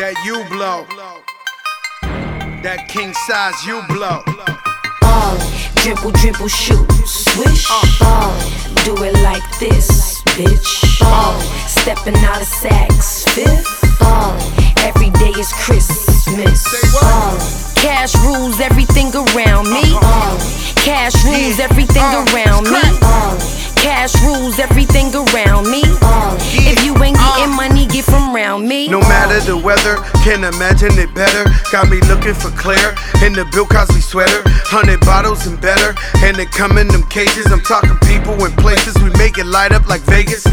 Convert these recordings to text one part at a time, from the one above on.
That you blow. That king size you blow. Dribble, dribble, shoot, swish. Do it like this, bitch. Stepping out of Saks Fifth. Every day is Christmas. Cash rules everything around me. Cash rules everything around me. Cash rules everything around me. If you ain't getting money, get from round me. No matter the weather, can't imagine it better. Got me looking for Claire in the Bill Cosby sweater. 100 bottles and better, and they come in them cages. I'm talking people and places, we make it light up like Vegas.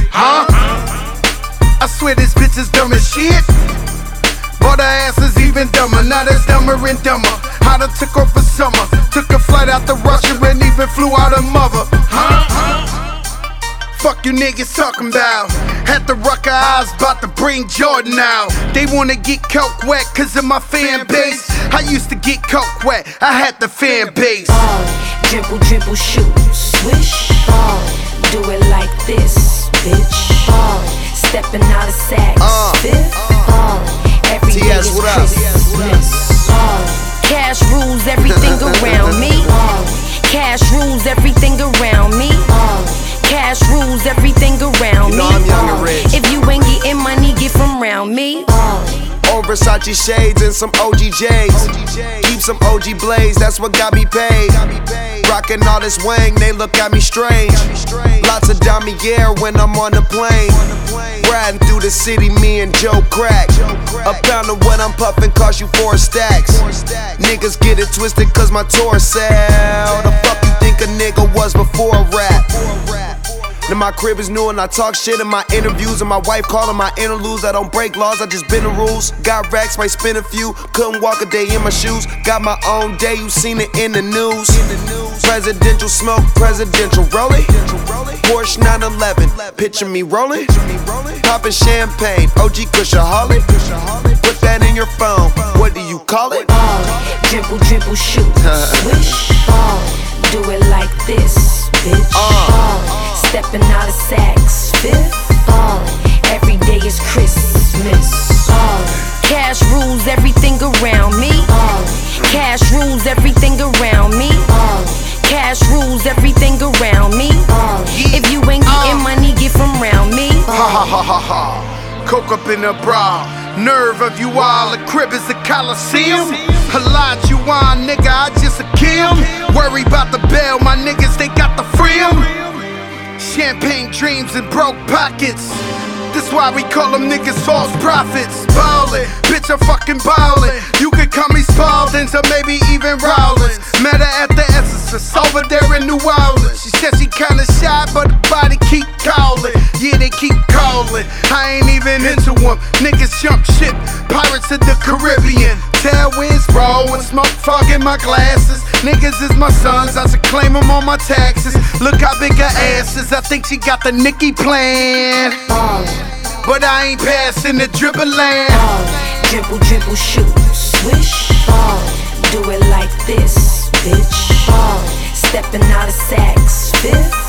I swear this bitch is dumb as shit. But her ass is even dumber, now that's dumber and dumber. I done took off for summer, took a flight out to Russia and even flew out her mother. Fuck you niggas talking about. Had the Rucker eyes, bout to bring Jordan out. They wanna get coke wet cause of my fan base. I used to get coke wet, I had the fan base. Dribble, dribble, shoot, swish. Do it like this, bitch. Stepping out of Saks Fifth. Every day is Christmas. Cash rules everything around me. Cash rules everything around me. Cash rules everything around me. I'm young and rich. If you ain't getting money, get from round me. Old Versace shades and some OG Keep some OG blades, that's what got me paid. Rockin' all this Wang, they look at me strange. Lots of Damier when I'm on the plane. Riding through the city, me and Joe Crack. A pound of what I'm puffin' cost you 4 stacks. Niggas get it twisted cause my tour sell. The fuck you think a nigga was before rap? Now my crib is new and I talk shit in my interviews. And my wife calling my interludes. I don't break laws, I just bend the rules. Got racks, might spin a few. Couldn't walk a day in my shoes. Got my own day, you seen it in the news. Presidential smoke, presidential rolling. Porsche 911, picture me rolling. Popping champagne, OG Kushaholic. Put that in your phone, what do you call it? Dribble, dribble, shoot, swish. Do it like this, bitch. Stepping out of Saks Fifth. Every day is Christmas. Cash rules everything around me. Cash rules everything around me. Cash rules everything around me. If you ain't getting money, get from round me. Coke up in a bra, nerve of you all, the crib is a coliseum. A lot you on, nigga, I just a kill. Worry about the bail, my niggas, they got the freedom. Champagne dreams and broke pockets. This why we call them niggas false prophets. Ballin', bitch, I'm fucking ballin'. You could call me Spalding or maybe even Rollins. Met her at the Essence over there in New Orleans. She said she kinda shy, but the body keep calling. Yeah, they keep calling. I ain't even into them. Niggas jump ship, Pirates of the Caribbean. Tailwinds roll and smoke fog in my glasses. Niggas is my sons, I should claim them on my taxes. Look how big her ass is, I think she got the Nicki plan. But I ain't passing the dribble land. Dribble, dribble, shoot, swish. Do it like this, bitch. Stepping out of Saks Fifth.